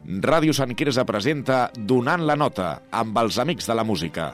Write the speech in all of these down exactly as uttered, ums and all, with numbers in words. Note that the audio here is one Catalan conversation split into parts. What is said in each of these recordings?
Ràdio Sant Quirze presenta Donant la nota, amb els amics de la música.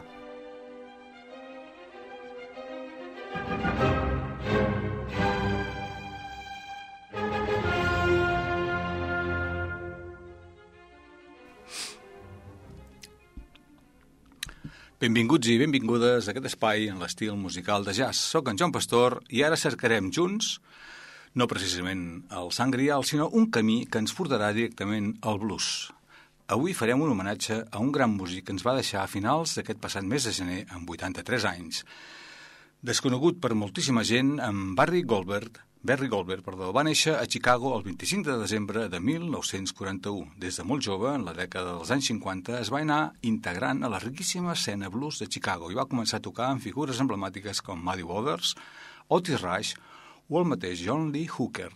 Benvinguts i benvingudes a aquest espai en l'estil musical de jazz. Soc en Joan Pastor i ara cercarem junts, no precisament el Sant Grial, sinó un camí que ens portarà directament al blues. Avui farem un homenatge a un gran músic que ens va deixar a finals d'aquest passat mes de gener amb vuitanta-tres anys. Desconegut per moltíssima gent, en Barry Goldberg, Barry Goldberg perdó, va néixer a Chicago el vint-i-cinc de desembre de mil nou-cents quaranta-u. Des de molt jove, en la dècada dels anys cinquanta, es va anar integrant a la riquíssima escena blues de Chicago i va començar a tocar amb figures emblemàtiques com Muddy Waters, Otis Rush o el mateix John Lee Hooker.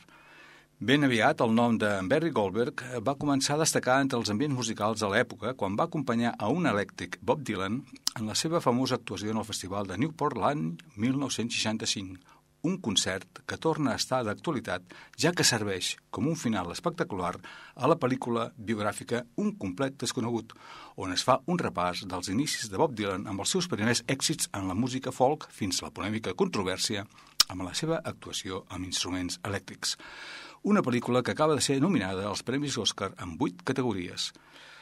Ben aviat, el nom de Barry Goldberg va començar a destacar entre els ambients musicals de l'època quan va acompanyar a un elèctric Bob Dylan en la seva famosa actuació en el Festival de Newport l'any mil nou-cents seixanta-cinc, un concert que torna a estar d'actualitat ja que serveix com un final espectacular a la pel·lícula biogràfica Un complet desconegut, on es fa un repàs dels inicis de Bob Dylan amb els seus primers èxits en la música folk fins a la polèmica controvèrsia amb la seva actuació amb instruments elèctrics. Una pel·lícula que acaba de ser nominada als Premis Oscar en vuit categories.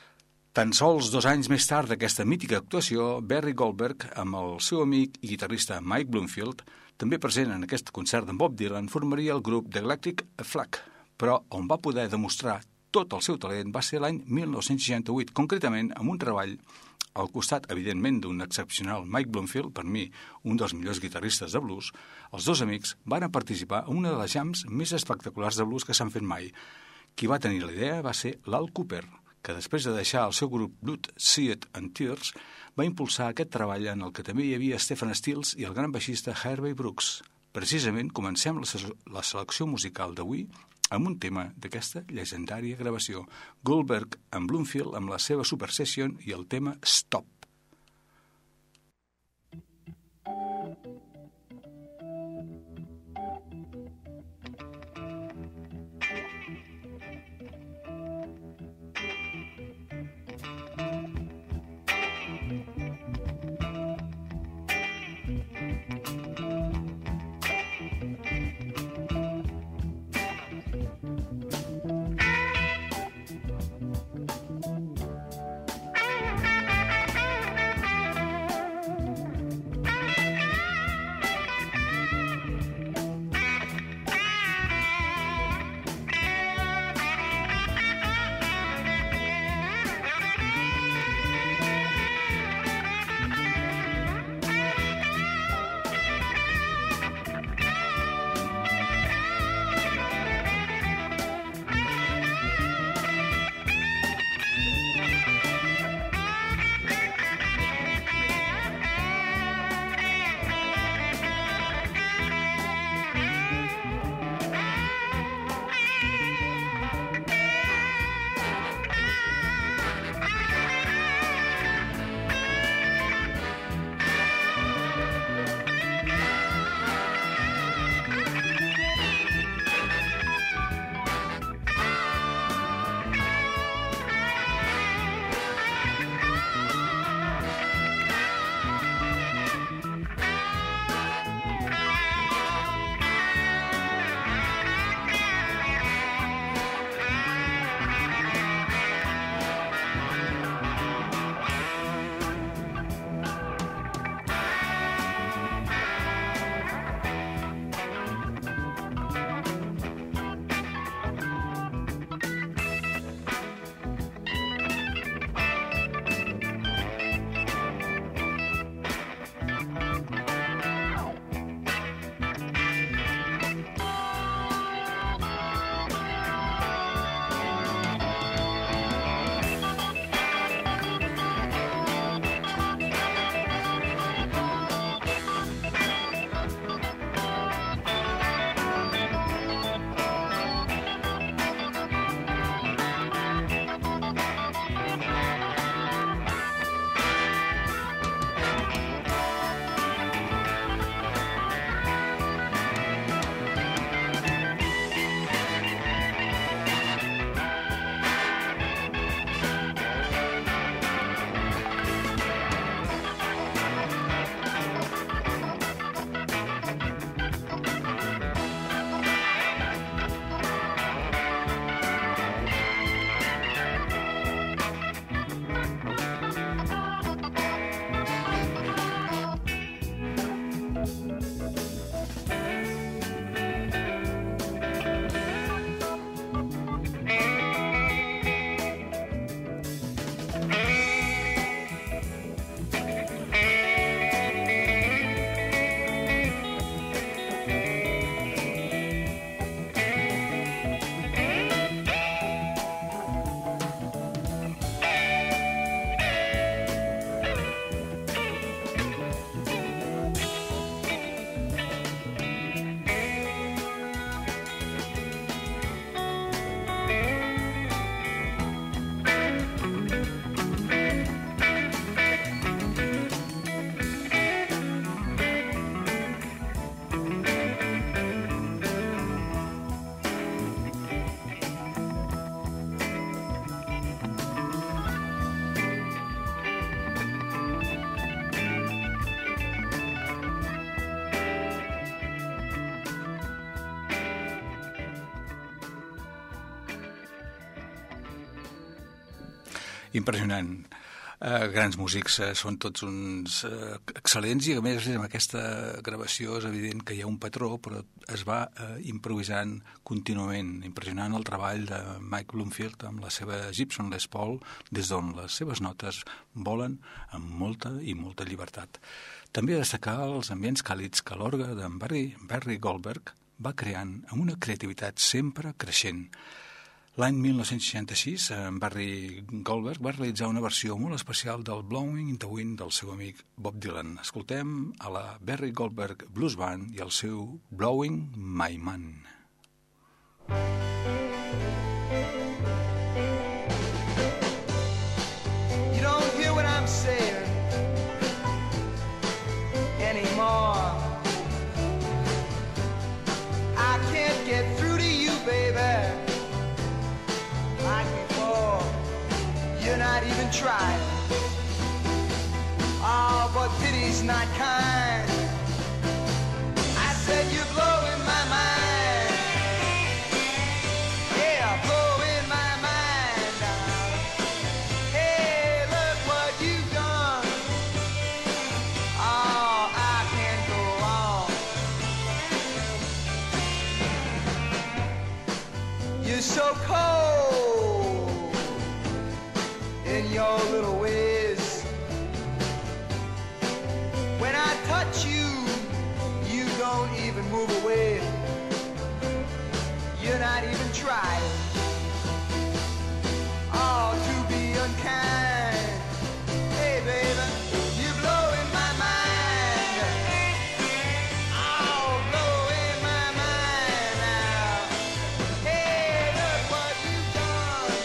Tan sols dos anys més tard d'aquesta mítica actuació, Barry Goldberg, amb el seu amic i guitarrista Mike Bloomfield, també present en aquest concert d'en Bob Dylan, formaria el grup The Electric Flag, però on va poder demostrar tot el seu talent va ser l'any mil nou-cents seixanta-vuit, concretament amb un treball al costat, evidentment, d'un excepcional Mike Bloomfield, per mi, un dels millors guitarristes de blues. Els dos amics van participar en una de les jams més espectaculars de blues que s'han fet mai. Qui va tenir la idea va ser l'Al Cooper, que després de deixar el seu grup Blood, Sweat and Tears, va impulsar aquest treball en el que també hi havia Stephen Stills i el gran baixista Herbie Brooks. Precisament comencem la selecció musical d'avui amb un tema d'aquesta llegendària gravació, Goldberg amb Bloomfield amb la seva Super Session i el tema Stop. impressionant. Uh, grans músics, uh, són tots uns uh, excel·lents, i a més amb aquesta gravació és evident que hi ha un patró, però es va uh, improvisant contínuament. Impressionant el treball de Mike Bloomfield amb la seva Gibson Les Paul, des d'on les seves notes volen amb molta i molta llibertat. També a destacar els ambients càlids que l'orgue d'en Barry, Barry Goldberg va creant amb una creativitat sempre creixent. L'any mil nou-cents seixanta-sis, en Barry Goldberg va realitzar una versió molt especial del Blowing in the Wind del seu amic Bob Dylan. Escoltem a la Barry Goldberg Blues Band i el seu Blowing My Man. You don't hear what I'm saying anymore. I can't get through to you, baby. You're not even trying. Oh, but pity's not kind. I said you're blowing my mind. Yeah, blowing my mind now. Hey, look what you've done. Oh, I can't go on. You're so cold in your little ways. When I touch you, you don't even move away. You're not even trying. Oh, to be unkind. Hey, baby, you're blowing my mind. Oh, blowing my mind now. Hey, look what you've done.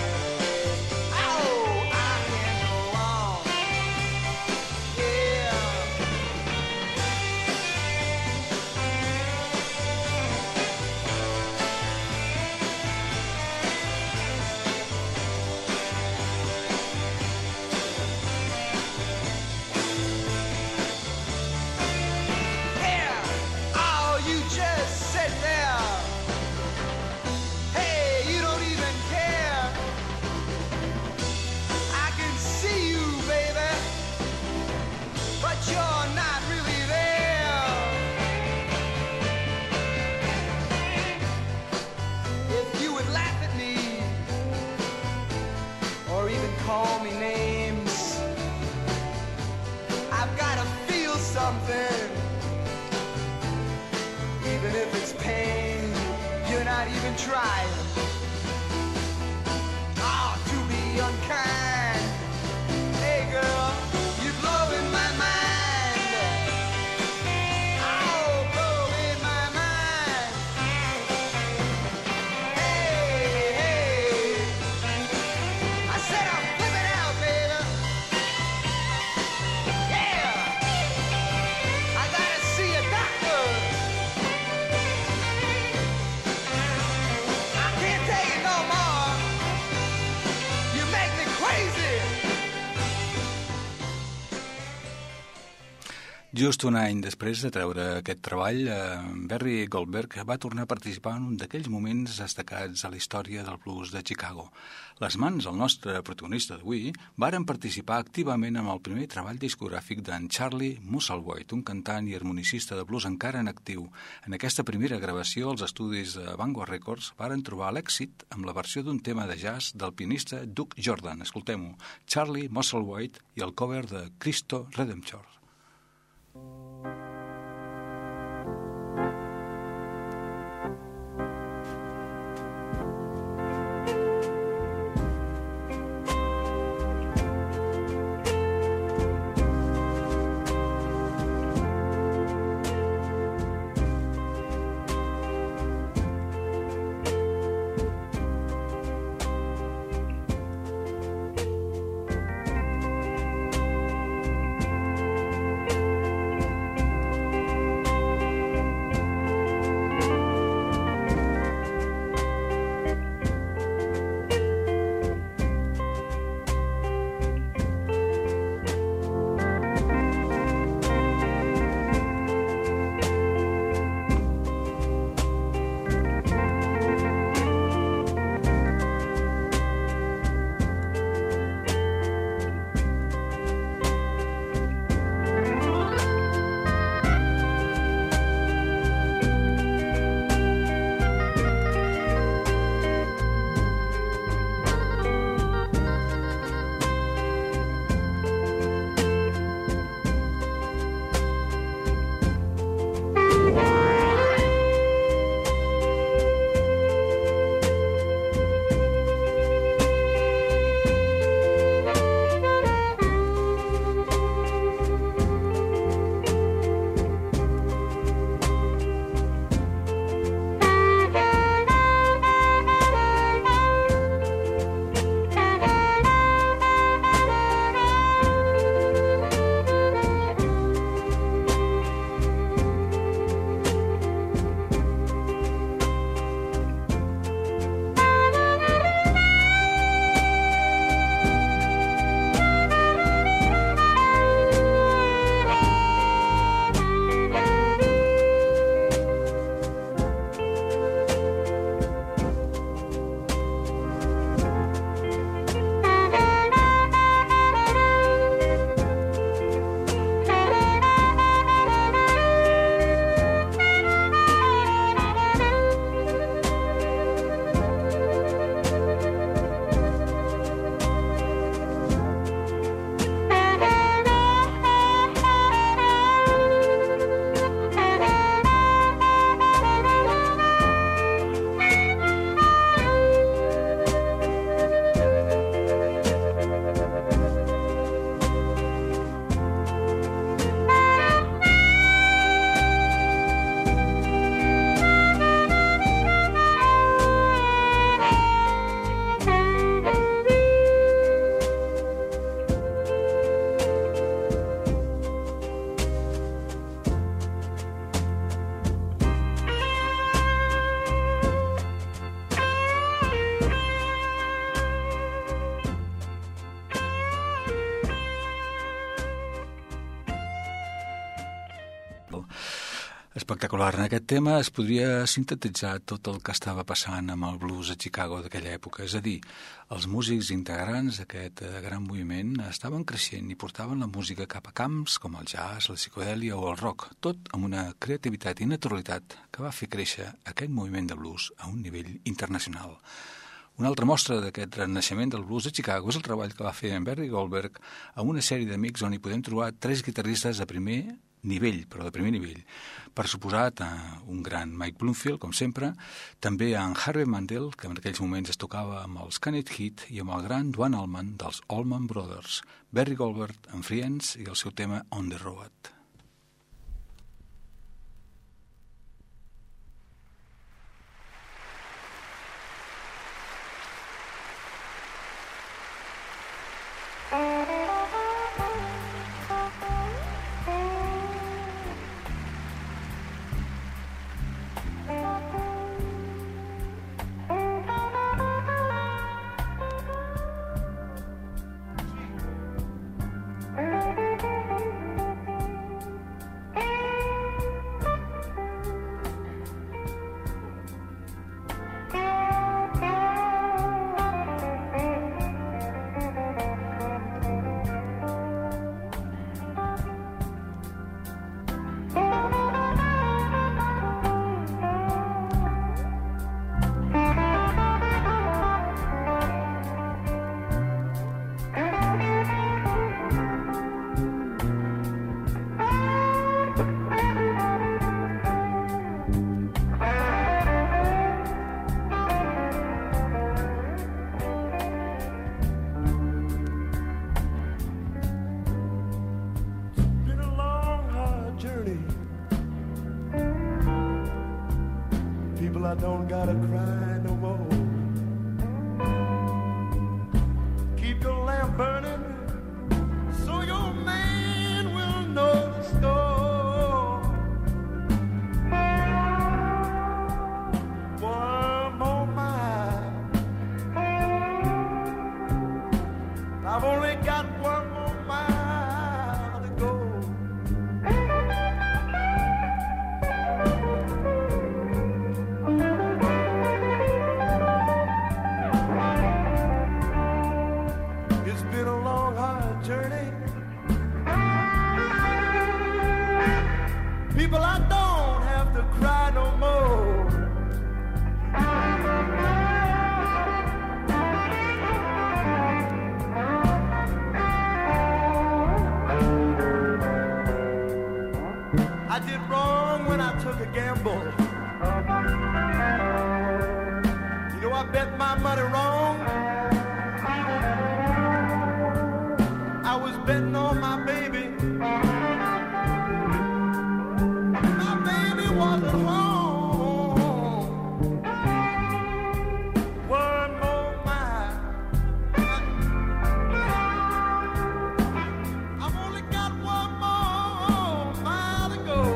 Call me names. I've got to feel something, even if it's pain. You're not even trying. Oh, to be unkind. Hey, girl, you're blowing my mind. Oh, blowing my mind. Hey, hey. I said I'm Just un any després de treure aquest treball, eh, Barry Goldberg va tornar a participar en un d'aquells moments destacats a la història del blues de Chicago. Les mans, el nostre protagonista d'avui, varen participar activament en el primer treball discogràfic d'en Charlie Musselwhite, un cantant i harmonicista de blues encara en actiu. En aquesta primera gravació, els estudis de Vanguard Records varen trobar l'èxit amb la versió d'un tema de jazz del pianista Duke Jordan. Escoltem-ho, Charlie Musselwhite i el cover de Cristo Redemptor. espectacular. En aquest tema es podria sintetitzar tot el que estava passant amb el blues a Chicago d'aquella època. És a dir, els músics integrants d'aquest gran moviment estaven creixent i portaven la música cap a camps com el jazz, la psicodèlia o el rock, tot amb una creativitat i naturalitat que va fer créixer aquest moviment de blues a un nivell internacional. Una altra mostra d'aquest renaixement del blues a Chicago és el treball que va fer en Barry Goldberg amb una sèrie d'amics on hi podem trobar tres guitarristes de primer nivell, però de primer nivell. Per suposat, un gran Mike Bloomfield, com sempre, també en Harvey Mandel, que en aquells moments es tocava amb els Canet Heat, i amb el gran Duane Allman dels Allman Brothers, Barry Goldberg en Friends i el seu tema On the Road. I don't gotta cry no more. Keep your lamp burning so your man will know the score. One more mile, I've only got one more mile to go. People, I don't have to cry no more. I did wrong when I took a gamble. You know, I bet my money wrong. I was betting on my baby. Wasn't home. One more mile. I've only got one more mile to go.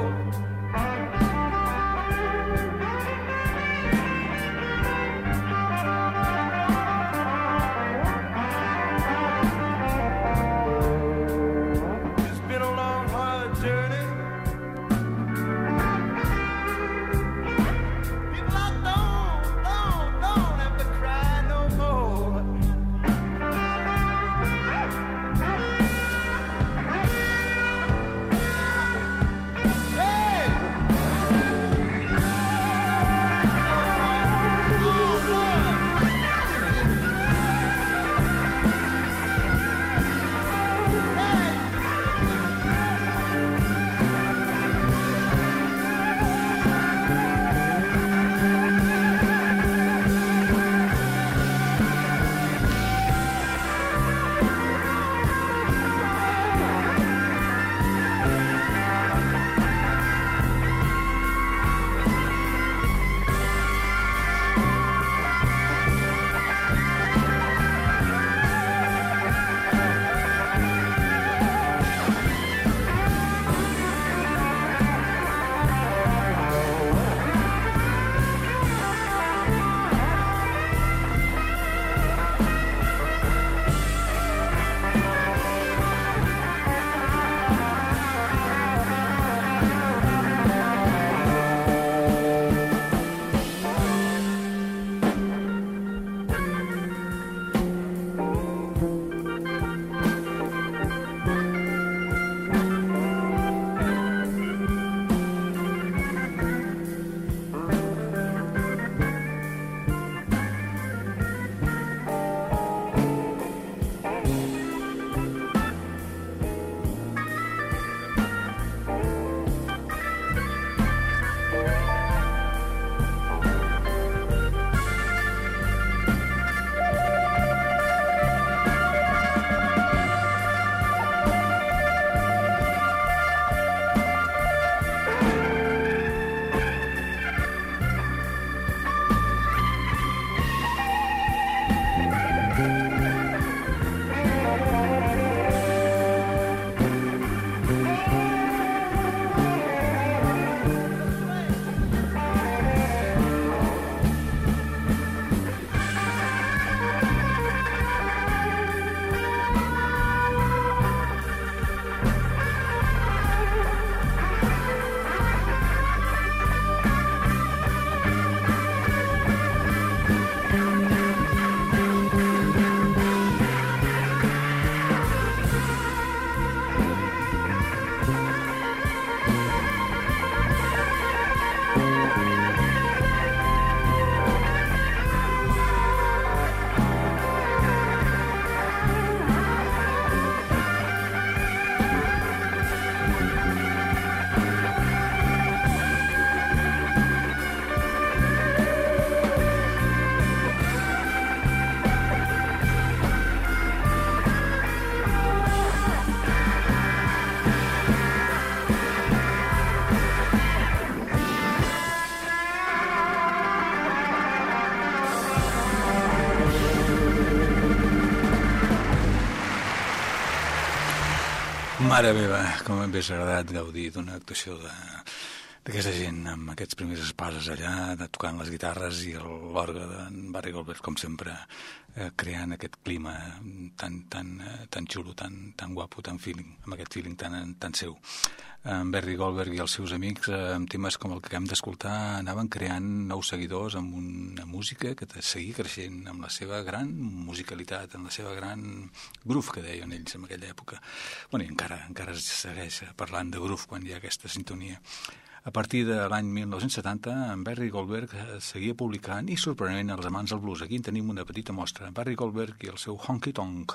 Mare meva, com m'hagués agradat gaudir d'una actuació de d'aquesta gent amb aquests primers espases allà, de tocant les guitarres i l'orgue d'en Barry Goldberg, com sempre, eh, creant aquest clima tan, tan, eh, tan xulo, tan, tan guapo, tan feeling, amb aquest feeling tan, tan seu. En Barry Goldberg i els seus amics, eh, amb temes com el que hem d'escoltar, anaven creant nous seguidors amb una música que seguia creixent, amb la seva gran musicalitat, amb la seva gran groove, que deien ells en aquella època. Bueno, i encara, encara es segueix parlant de groove quan hi ha aquesta sintonia. A partir de l'any mil nou-cents setanta, en Barry Goldberg seguia publicant i sorprenent els amants del blues. Aquí en tenim una petita mostra. Barry Goldberg i el seu Honky Tonk.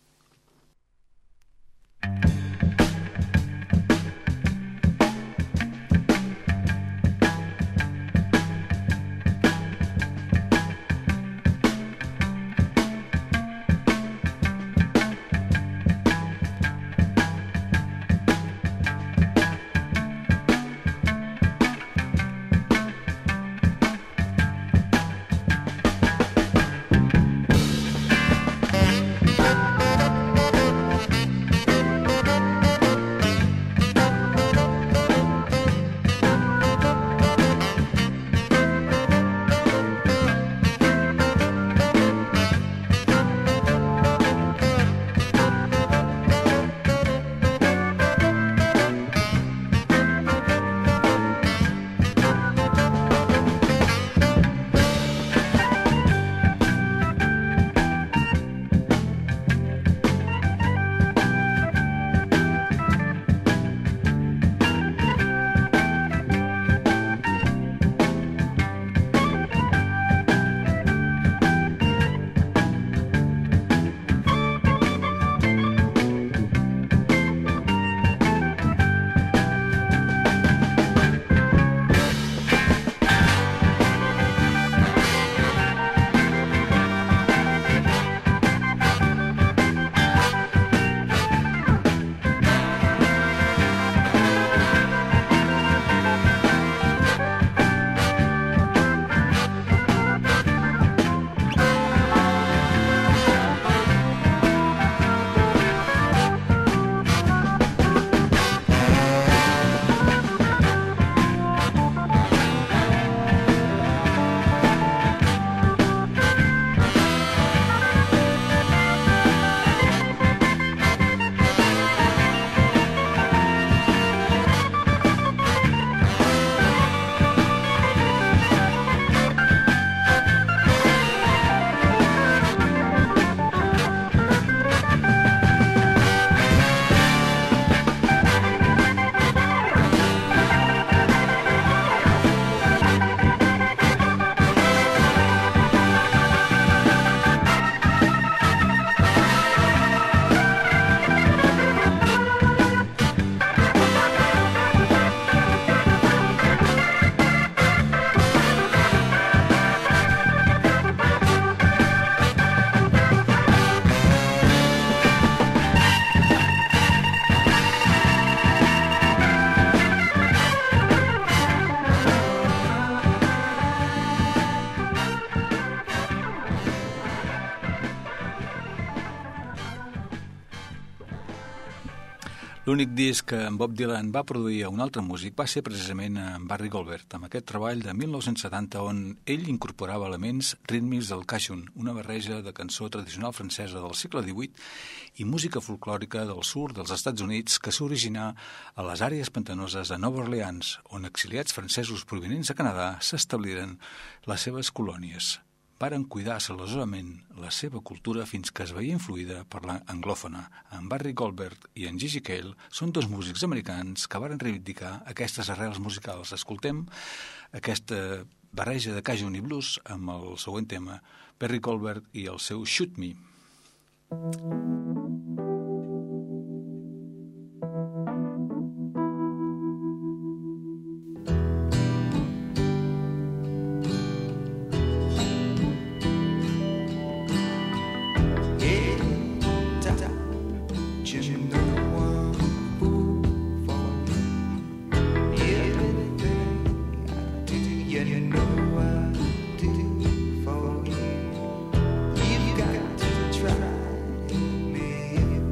L'únic disc que en Bob Dylan va produir a un altre músic va ser precisament en Barry Goldberg, amb aquest treball de mil nou-cents setanta on ell incorporava elements rítmics del cajun, una barreja de cançó tradicional francesa del segle divuit i música folclòrica del sud dels Estats Units que s'originà a les àrees pantanoses de Nova Orleans, on exiliats francesos provinents de Canadà s'establiren les seves colònies. Varen cuidar celosament la seva cultura fins que es veia influïda per l'anglòfona. En Barry Goldberg i en Gigi Cale són dos músics americans que varen reivindicar aquestes arrels musicals. Escoltem aquesta barreja de cajun i blues amb el següent tema, Barry Goldberg i el seu Shoot Me. You've got to try me.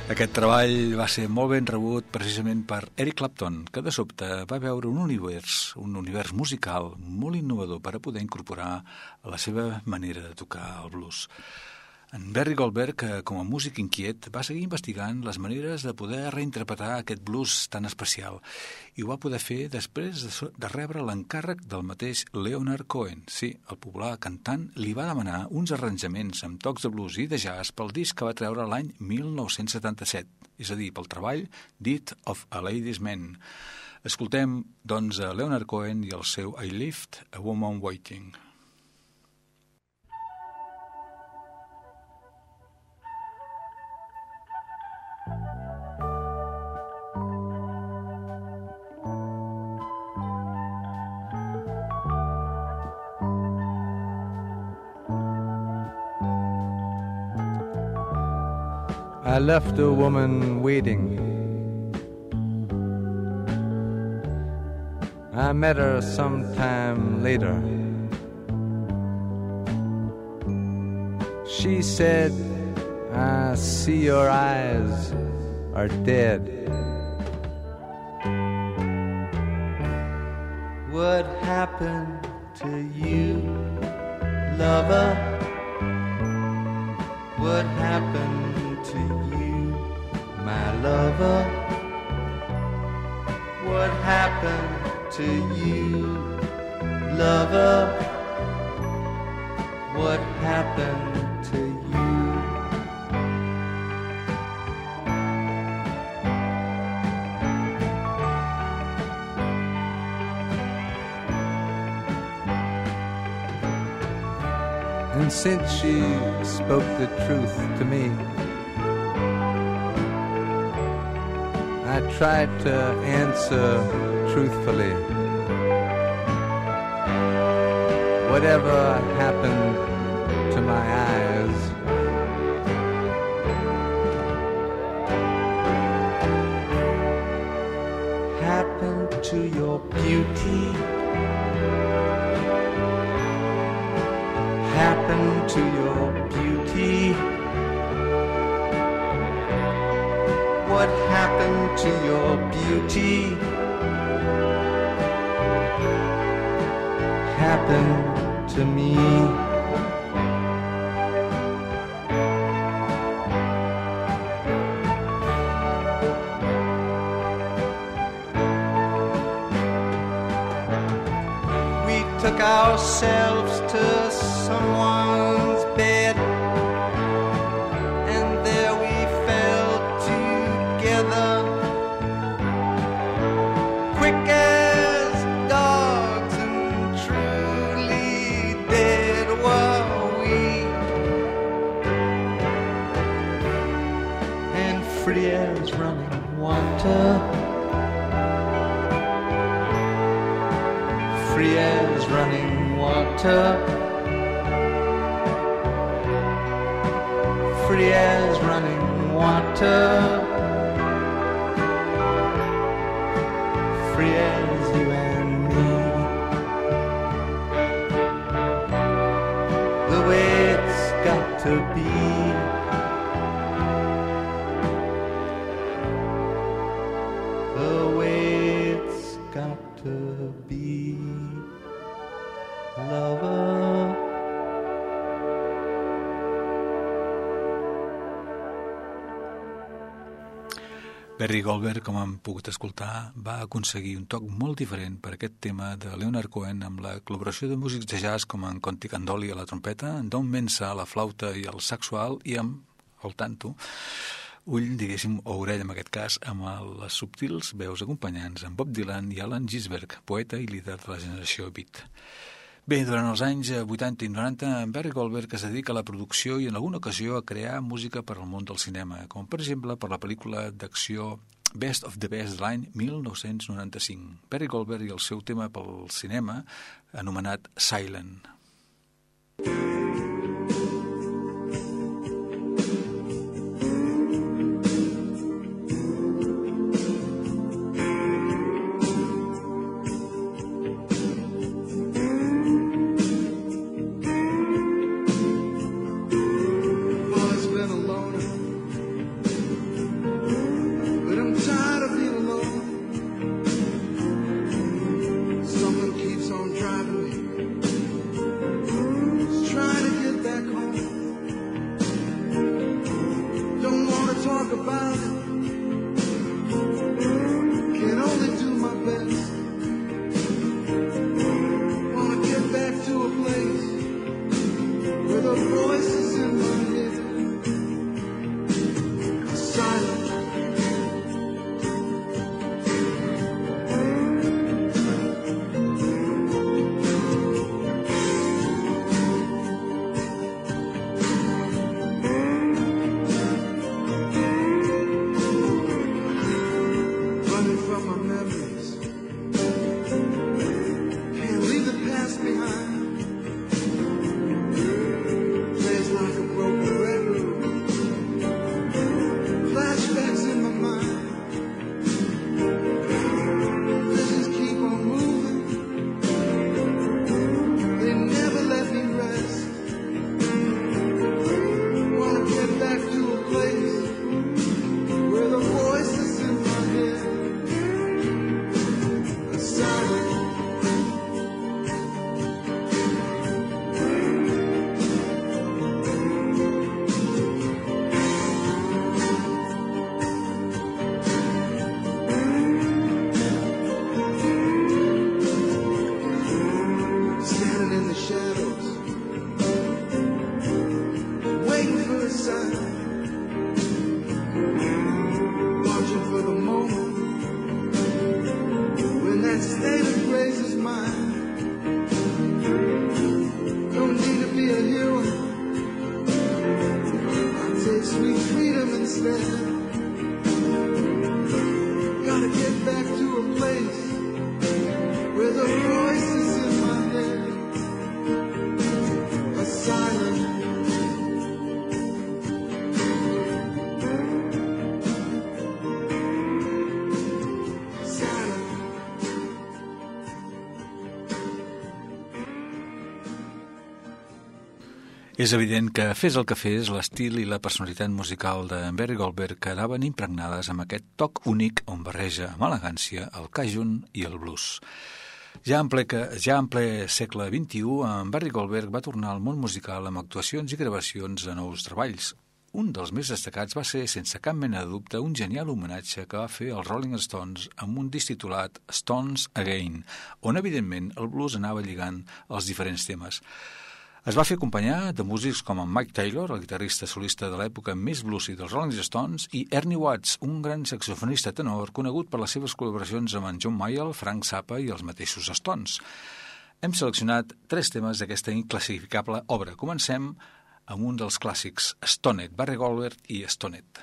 Aquest treball va ser molt ben rebut precisament per Eric Clapton, que de sobte va veure un univers, un univers musical molt innovador per a poder incorporar a la seva manera de tocar el blues. En Barry Goldberg, com a músic inquiet, va seguir investigant les maneres de poder reinterpretar aquest blues tan especial i ho va poder fer després de rebre l'encàrrec del mateix Leonard Cohen. Sí, el popular cantant li va demanar uns arranjaments amb tocs de blues i de jazz pel disc que va treure l'any mil nou-cents setanta-set, és a dir, pel treball Death of a Ladies' Man. Escoltem, doncs, a Leonard Cohen i el seu I Left a Woman Waiting. I left a woman waiting. I met her sometime later. She said, I see your eyes are dead. What happened to you, lover? What happened to you, my lover? What happened to you, lover? What happened to you? And since she spoke the truth to me, I tried to answer truthfully. Whatever happened to my eyes, Happened to your beauty, happened to your beauty. What happened to your beauty? Happened to me. We took ourselves to someone's bed, and there we fell together, quick as dogs and truly dead were we, and free as running water, free as running water, free as running water, free as you and me. The way it's got to be. The way it's got to be, lover. Barry Goldberg, com hem pogut escoltar, va aconseguir un toc molt diferent per aquest tema de Leonard Cohen amb la col·laboració de músics de jazz com en Conti Candoli a la trompeta, en Don Mensa a la flauta i el saxual i amb el tanto, ull, diguéssim, o orella en aquest cas, amb les subtils veus acompanyants en Bob Dylan i Alan Ginsberg, poeta i líder de la generació beat. Bé, durant els anys vuitanta i noranta, en Barry Goldberg es dedica a la producció i en alguna ocasió a crear música per al món del cinema, com per exemple per la pel·lícula d'acció Best of the Best de l'any mil nou-cents noranta-cinc. Barry Goldberg i el seu tema pel cinema, anomenat Silent. És evident que fes el que fes, l'estil i la personalitat musical de Barry Goldberg quedaven impregnades amb aquest toc únic on barreja amb elegància el cajun i el blues. Ja en ple, que, ja en ple segle vint-i-u, en Barry Goldberg va tornar al món musical amb actuacions i gravacions de nous treballs. Un dels més destacats va ser, sense cap mena de dubte, un genial homenatge que va fer als Rolling Stones amb un disc titulat Stones Again, on, evidentment, el blues anava lligant els diferents temes. Es va fer acompanyar de músics com en Mike Taylor, el guitarrista solista de l'època més bluesy dels Rolling Stones, i Ernie Watts, un gran saxofonista tenor conegut per les seves col·laboracions amb en John Mayall, Frank Zappa i els mateixos Stones. Hem seleccionat tres temes d'aquesta inclassificable obra. Comencem amb un dels clàssics, Stoned, Barry Goldberg i Stoned.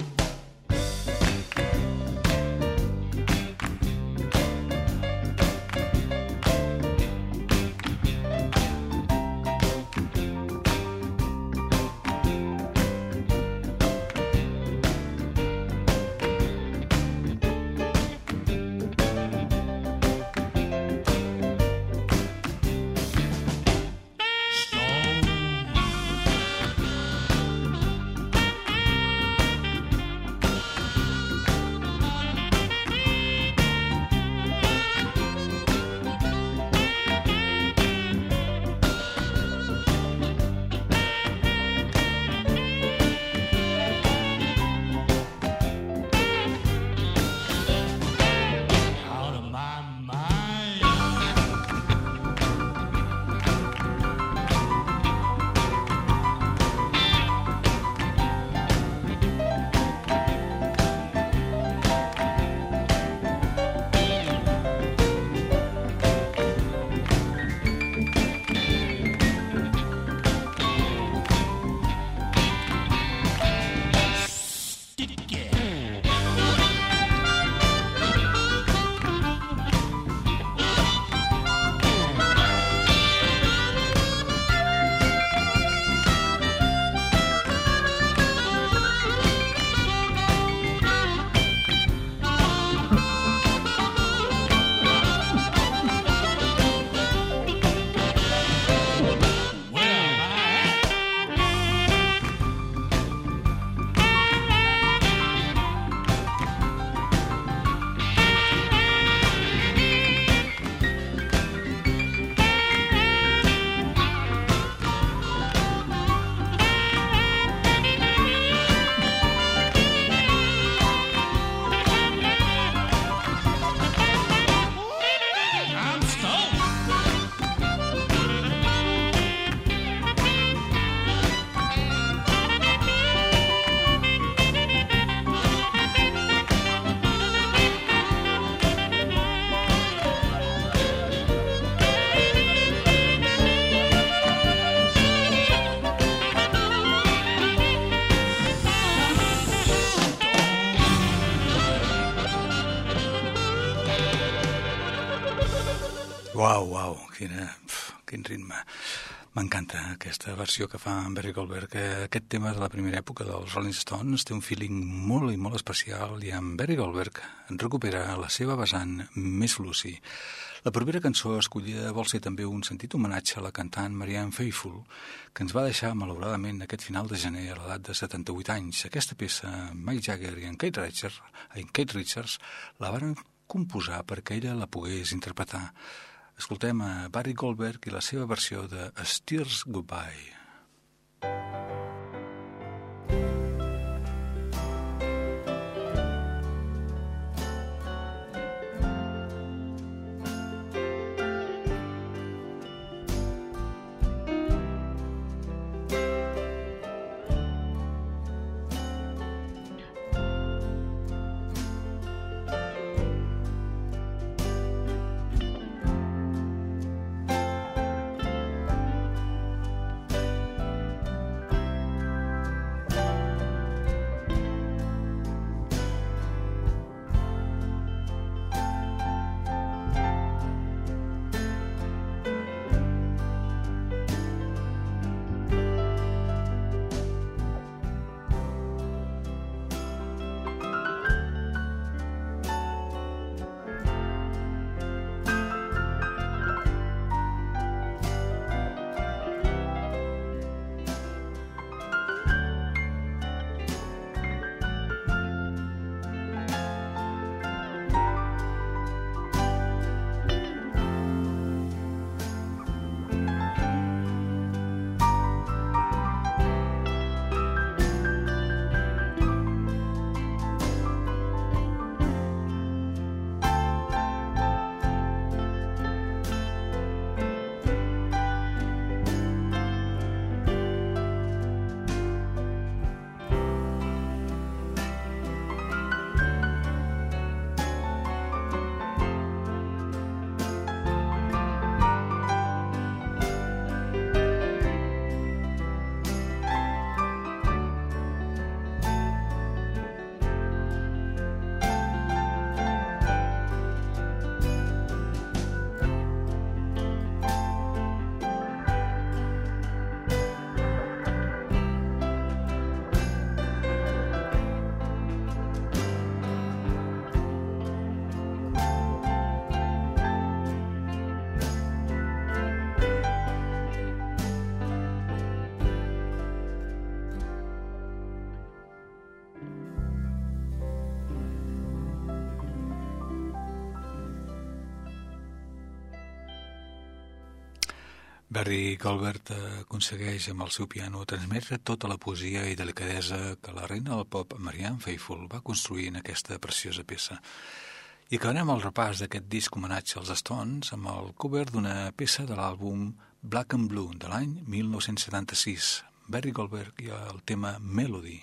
Uau, uau, quina, pf, quin ritme. M'encanta aquesta versió que fa en Barry Goldberg. Aquest tema de la primera època dels Rolling Stones té un feeling molt i molt especial i en Barry Goldberg en recupera la seva vessant més bluesy. La propera cançó escollida vol ser també un sentit homenatge a la cantant Marianne Faithfull, que ens va deixar malauradament aquest final de gener a l'edat de setanta-vuit anys. Aquesta peça, Mick Jagger i en Keith Richards, en Keith Richards la van composar perquè ella la pogués interpretar. Escoltem a Barry Goldberg i la seva versió de A Steer's Goodbye. Thank Barry Goldberg aconsegueix amb el seu piano transmetre tota la poesia i delicadesa que la reina del pop Marianne Faithfull va construir en aquesta preciosa peça. I acabarem el repàs d'aquest disc homenatge als Stones amb el cover d'una peça de l'àlbum Black and Blue de l'any mil nou-cents setanta-sis, Barry Goldberg i el tema Melody.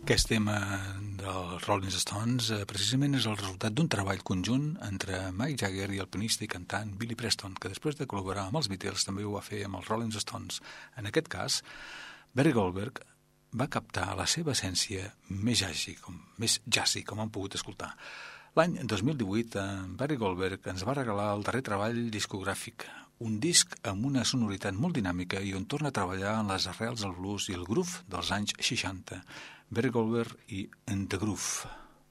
Aquest tema dels Rolling Stones eh, precisament és el resultat d'un treball conjunt entre Mick Jagger i el pianista i cantant Billy Preston, que després de col·laborar amb els Beatles també ho va fer amb els Rolling Stones. En aquest cas, Barry Goldberg va captar la seva essència més jazzy, com, més jazzy, com han pogut escoltar. L'any dos mil divuit, Barry Goldberg ens va regalar el darrer treball discogràfic, un disc amb una sonoritat molt dinàmica i on torna a treballar en les arrels del blues i el groove dels anys seixanta. Barry Goldberg i In the Groove.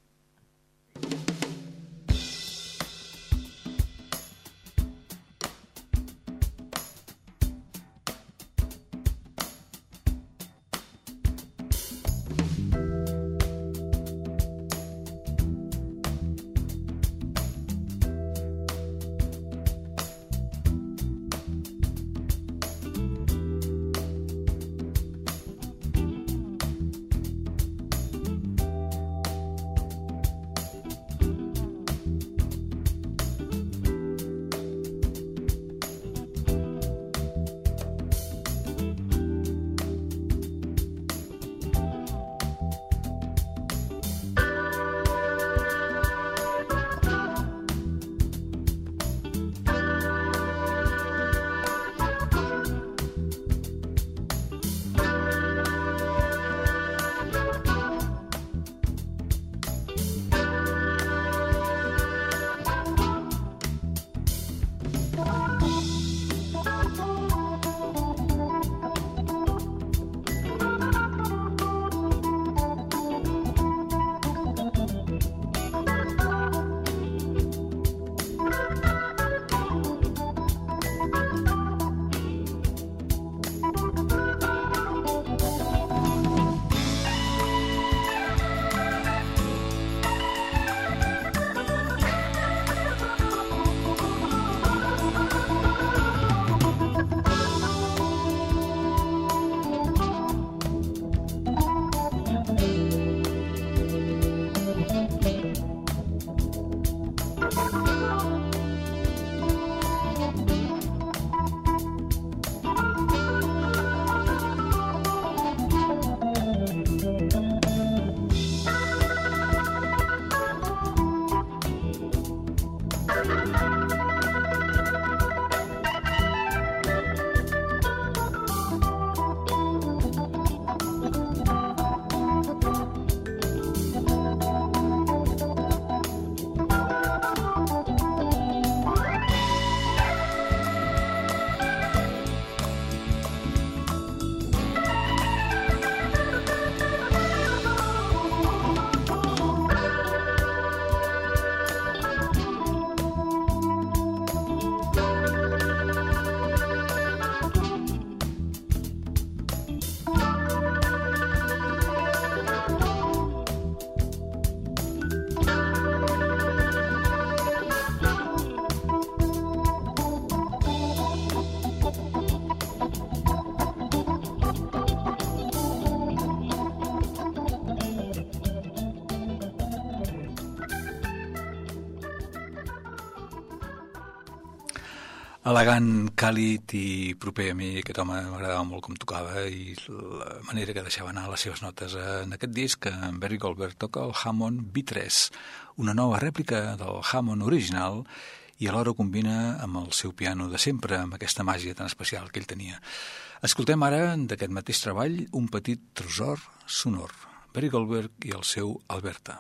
Elegant, càlid i proper a mi. Aquest home m'agradava molt com tocava i la manera que deixava anar les seves notes. En aquest disc, en Barry Goldberg toca el Hammond B tres, una nova rèplica del Hammond original, i alhora combina amb el seu piano de sempre, amb aquesta màgia tan especial que ell tenia. Escoltem ara, d'aquest mateix treball, un petit tresor sonor. Barry Goldberg i el seu Alberta.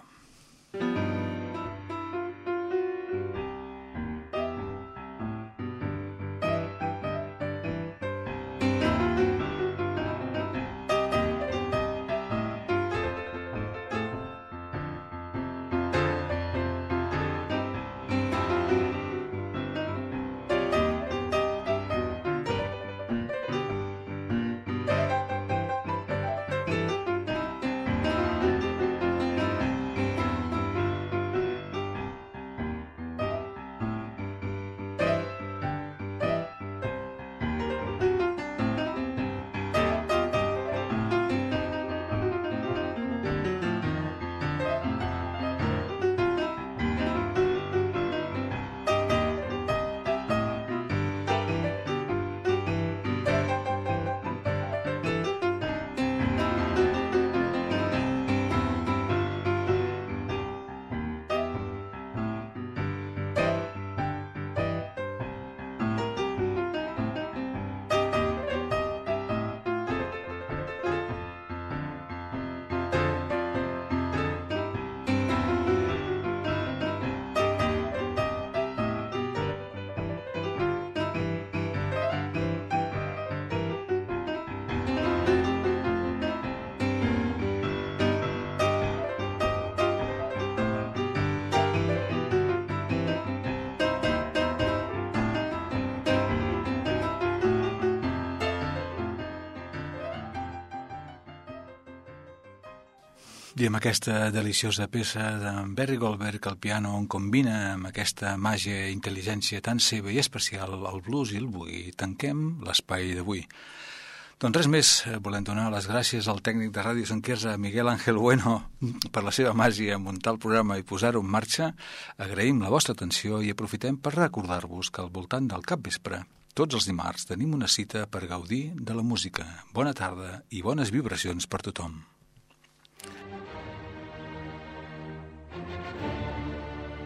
I amb aquesta deliciosa peça d'en Barry Goldberg al piano, on combina amb aquesta màgia i intel·ligència tan seva i especial el blues i el boogie, tanquem l'espai d'avui. Doncs res més, volem donar les gràcies al tècnic de Ràdio Sant Quirze, Miguel Ángel Bueno, per la seva màgia a muntar el programa i posar-ho en marxa. Agraïm la vostra atenció i aprofitem per recordar-vos que al voltant del capvespre, tots els dimarts, tenim una cita per gaudir de la música. Bona tarda i bones vibracions per tothom.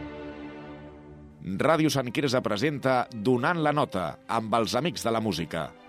Ràdio Sant Quirze presenta Donant la nota amb els amics de la música.